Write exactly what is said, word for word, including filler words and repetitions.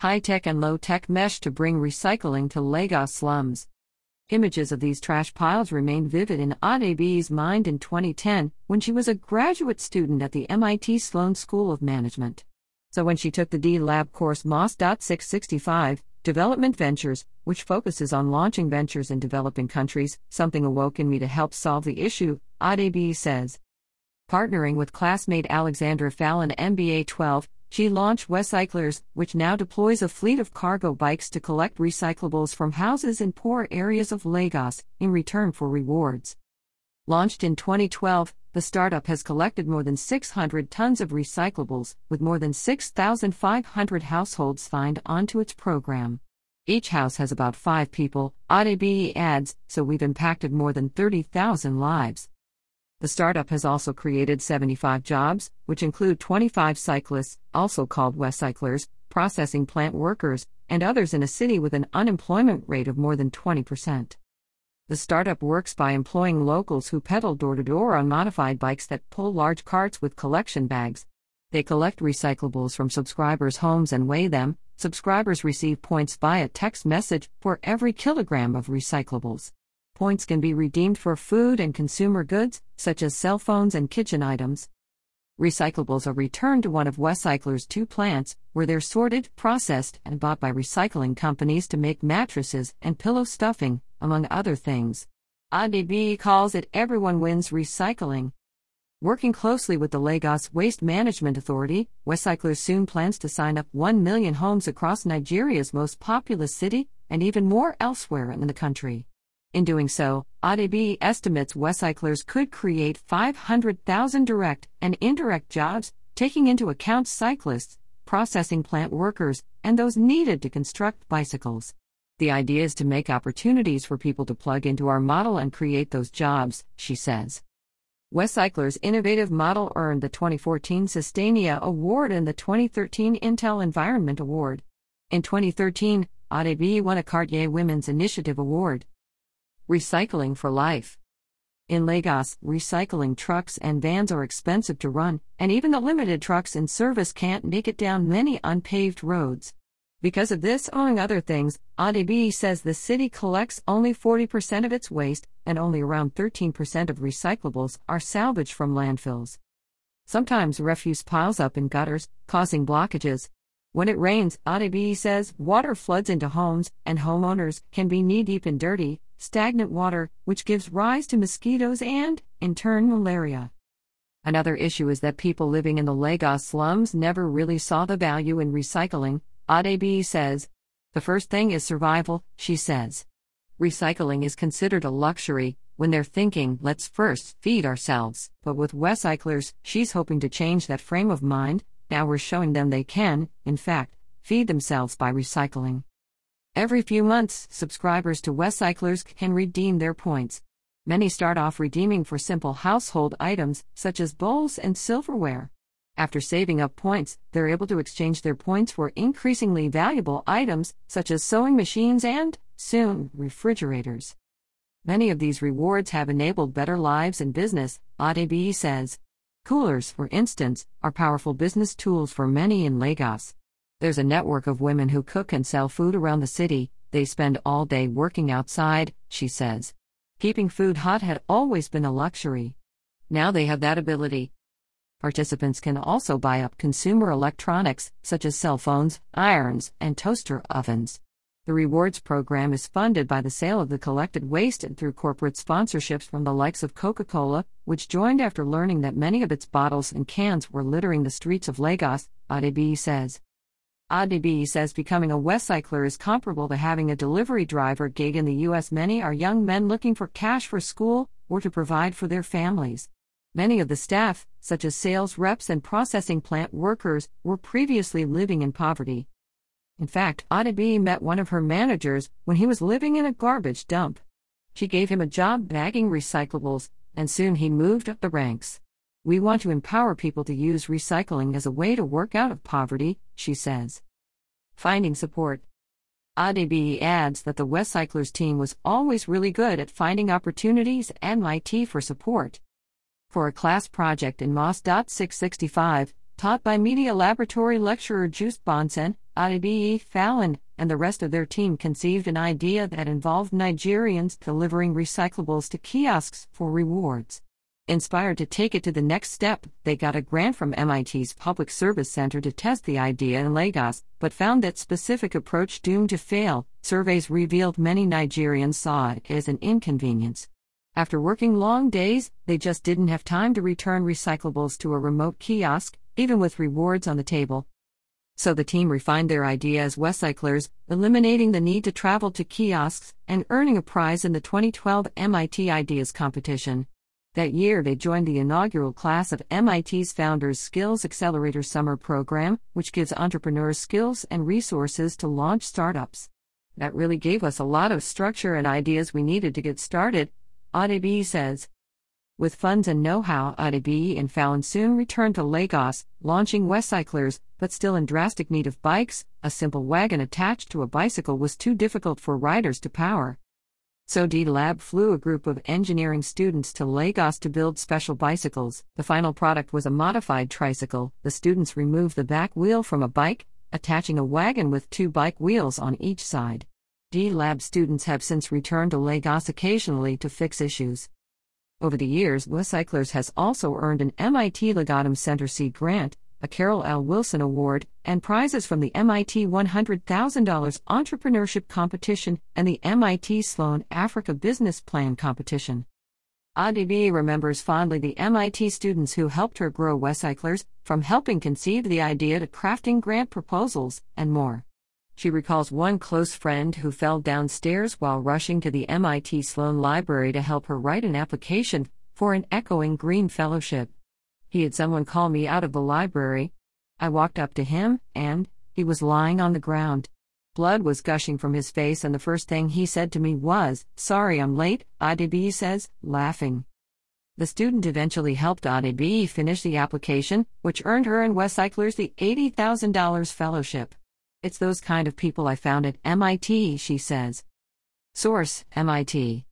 High-tech and low-tech mesh to bring recycling to Lagos slums. Images of these trash piles remained vivid in Adebiyi's mind in twenty ten, when she was a graduate student at the M I T Sloan School of Management. So when she took the D-Lab course M O S six sixty-five, Development Ventures, which focuses on launching ventures in developing countries, something awoke in me to help solve the issue, Adebiyi says. Partnering with classmate Alexandra Fallon M B A twelve, she launched Wecyclers, which now deploys a fleet of cargo bikes to collect recyclables from houses in poor areas of Lagos, in return for rewards. Launched in twenty twelve, the startup has collected more than six hundred tons of recyclables, with more than six thousand five hundred households signed onto its program. Each house has about five people, Adebiyi adds, so we've impacted more than thirty thousand lives. The startup has also created seventy-five jobs, which include twenty-five cyclists, also called Wecyclers, processing plant workers, and others in a city with an unemployment rate of more than twenty percent. The startup works by employing locals who pedal door-to-door on modified bikes that pull large carts with collection bags. They collect recyclables from subscribers' homes and weigh them. Subscribers receive points via text message for every kilogram of recyclables. Points can be redeemed for food and consumer goods, such as cell phones and kitchen items. Recyclables are returned to one of Wecycler's two plants, where they're sorted, processed, and bought by recycling companies to make mattresses and pillow stuffing, among other things. Adebiyi calls it Everyone Wins Recycling. Working closely with the Lagos Waste Management Authority, Wecyclers soon plans to sign up one million homes across Nigeria's most populous city, and even more elsewhere in the country. In doing so, Adebiyi estimates Wecyclers could create five hundred thousand direct and indirect jobs, taking into account cyclists, processing plant workers, and those needed to construct bicycles. The idea is to make opportunities for people to plug into our model and create those jobs, she says. Wecycler's innovative model earned the twenty fourteen Sustainia Award and the twenty thirteen Intel Environment Award. In twenty thirteen, Adebiyi won a Cartier Women's Initiative Award. Recycling for life. In Lagos, recycling trucks and vans are expensive to run, and even the limited trucks in service can't make it down many unpaved roads. Because of this, among other things, Adebiyi says the city collects only forty percent of its waste, and only around thirteen percent of recyclables are salvaged from landfills. Sometimes refuse piles up in gutters, causing blockages. When it rains, Adebiyi says, water floods into homes, and homeowners can be knee-deep in dirty, stagnant water, which gives rise to mosquitoes and, in turn, malaria. Another issue is that people living in the Lagos slums never really saw the value in recycling, Adebiyi says. The first thing is survival, she says. Recycling is considered a luxury, when they're thinking, let's first feed ourselves. But with Wecyclers, she's hoping to change that frame of mind. Now we're showing them they can, in fact, feed themselves by recycling. Every few months, subscribers to Wecyclers can redeem their points. Many start off redeeming for simple household items, such as bowls and silverware. After saving up points, they're able to exchange their points for increasingly valuable items, such as sewing machines and, soon, refrigerators. Many of these rewards have enabled better lives in business, Adebiyi says. Coolers, for instance, are powerful business tools for many in Lagos. There's a network of women who cook and sell food around the city. They spend all day working outside, she says. Keeping food hot had always been a luxury. Now they have that ability. Participants can also buy up consumer electronics, such as cell phones, irons, and toaster ovens. The rewards program is funded by the sale of the collected waste and through corporate sponsorships from the likes of Coca-Cola, which joined after learning that many of its bottles and cans were littering the streets of Lagos, Adebiyi says. Adebiyi says becoming a Wecycler is comparable to having a delivery driver gig in the U S. Many are young men looking for cash for school or to provide for their families. Many of the staff, such as sales reps and processing plant workers, were previously living in poverty. In fact, Adebiyi met one of her managers when he was living in a garbage dump. She gave him a job bagging recyclables, and soon he moved up the ranks. We want to empower people to use recycling as a way to work out of poverty, she says. Finding support. Adebiyi adds that the Wecyclers team was always really good at finding opportunities at M I T for support. For a class project in M O S six sixty-five, taught by Media Laboratory lecturer Juste Bonsen, Adebayo Fallon, and the rest of their team conceived an idea that involved Nigerians delivering recyclables to kiosks for rewards. Inspired to take it to the next step, they got a grant from M I T's Public Service Center to test the idea in Lagos, but found that specific approach doomed to fail. Surveys revealed many Nigerians saw it as an inconvenience. After working long days, they just didn't have time to return recyclables to a remote kiosk, even with rewards on the table. So the team refined their idea as Westcyclers, eliminating the need to travel to kiosks and earning a prize in the twenty twelve M I T Ideas competition. That year they joined the inaugural class of M I T's Founders Skills Accelerator Summer Program, which gives entrepreneurs skills and resources to launch startups. That really gave us a lot of structure and ideas we needed to get started, Adebayo says. With funds and know-how, Adebayo and Fallon soon returned to Lagos, launching Westcyclers, but still in drastic need of bikes. A simple wagon attached to a bicycle was too difficult for riders to power. So D-Lab flew a group of engineering students to Lagos to build special bicycles. The final product was a modified tricycle. The students removed the back wheel from a bike, attaching a wagon with two bike wheels on each side. D-Lab students have since returned to Lagos occasionally to fix issues. Over the years, Westcyclers has also earned an M I T Legatum Center Seed Grant, a Carol L. Wilson Award, and prizes from the M I T one hundred thousand dollars Entrepreneurship Competition and the M I T Sloan Africa Business Plan Competition. Adebayo remembers fondly the M I T students who helped her grow Westcyclers, from helping conceive the idea to crafting grant proposals, and more. She recalls one close friend who fell downstairs while rushing to the M I T Sloan Library to help her write an application for an Echoing Green Fellowship. He had someone call me out of the library. I walked up to him, and he was lying on the ground. Blood was gushing from his face, and the first thing he said to me was, "Sorry I'm late," Adebayo says, laughing. The student eventually helped Adebayo finish the application, which earned her and Westcyclers the eighty thousand dollars fellowship. "It's those kind of people I found at M I T," she says. Source: M I T.